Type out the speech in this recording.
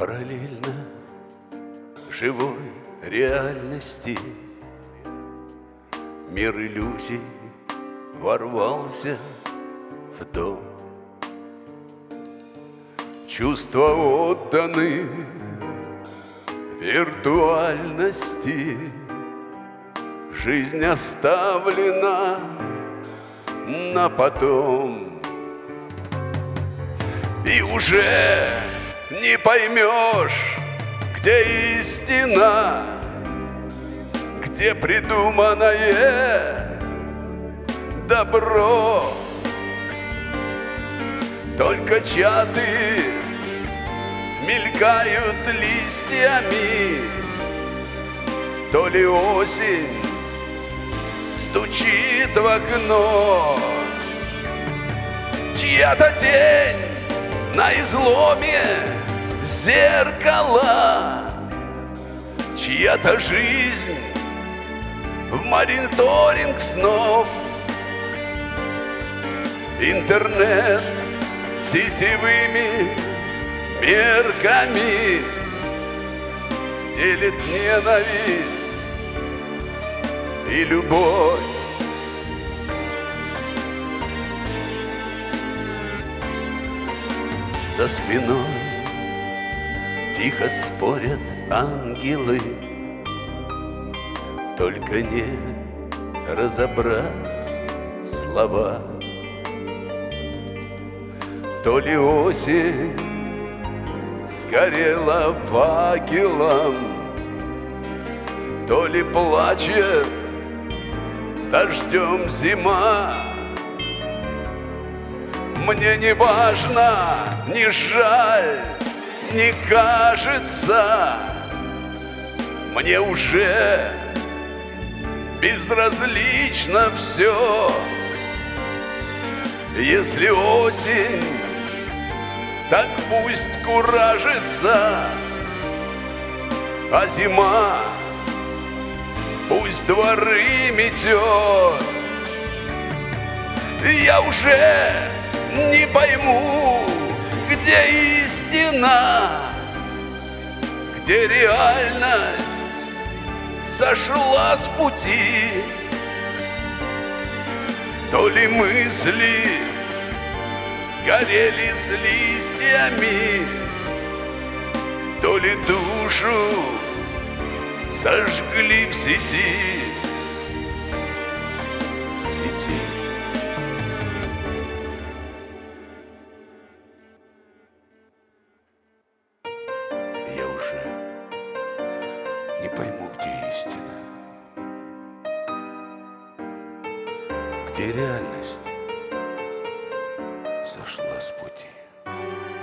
Параллельно живой реальности мир иллюзий ворвался в дом. Чувства отданы виртуальности, жизнь оставлена на потом. И уже не поймешь, где истина, где придуманное добро. Только чаты мелькают листьями, то ли осень стучит в окно. Чья-то тень на изломе зеркала, чья-то жизнь в мониторинг снов. Интернет сетевыми мерками делит ненависть и любовь. За спиной тихо спорят ангелы, только не разобрать слова. То ли осень сгорела факелом, то ли плачет дождем зима. Мне не важно, не жаль, не кажется, мне уже безразлично все. Если осень, так пусть куражится, а зима пусть дворы метет. Я уже не пойму, где истина, где реальность сошла с пути. То ли мысли сгорели с листьями, то ли душу сожгли в сети. В сети. Я уже не пойму, где истина, где реальность сошла с пути.